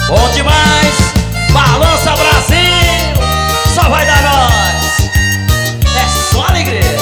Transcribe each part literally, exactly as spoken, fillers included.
Bom demais! Balança Brasil! Só vai dar nós! É só alegria!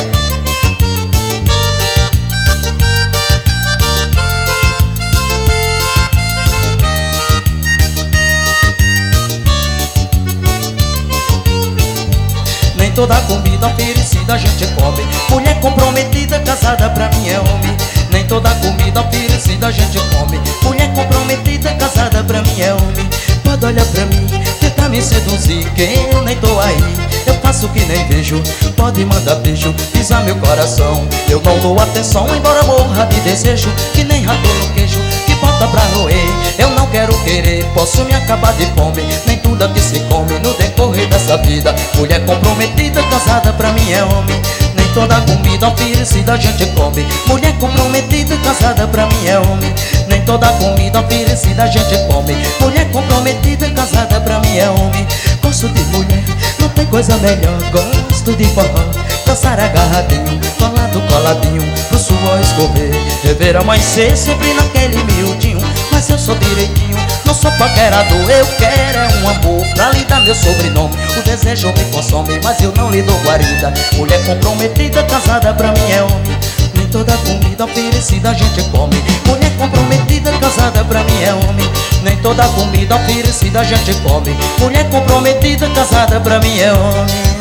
Nem toda comida oferecida a gente come. Mulher comprometida, casada pra mim é homem. Nem toda comida oferecida a gente come. Mulher comprometida, casada pra mim é homem. Pode olhar pra mim, tentar me seduzir, que eu nem tô aí. Eu faço que nem vejo, pode mandar beijo, pisar meu coração. Eu não dou atenção, embora morra de desejo, que nem rato no queijo, que bota pra roer. Eu não quero querer, posso me acabar de fome. Nem tudo aqui se come no decorrer dessa vida. Mulher comprometida, casada pra mim é homem. Nem toda comida oferecida a gente come. Mulher comprometida, casada pra mim é homem. Nem toda comida oferecida a gente come. Mulher comprometida, casada pra mim é homem. Gosto de mulher, não tem coisa melhor. Gosto de forró, dançar agarradinho, colado, coladinho, pro suor escorrer. Rever amanhecer sempre naquele miudinho. Mas eu sou direitinho, não sou paquerador. Eu quero é um amor pra lhe dar meu sobrenome. O desejo me consome, mas eu não lhe dou guarida. Mulher comprometida, casada pra mim é homem. Nem toda comida oferecida a gente come. Mulher comprometida, casada pra mim é homem. Nem toda comida oferecida a gente come. Mulher comprometida, casada pra mim é homem.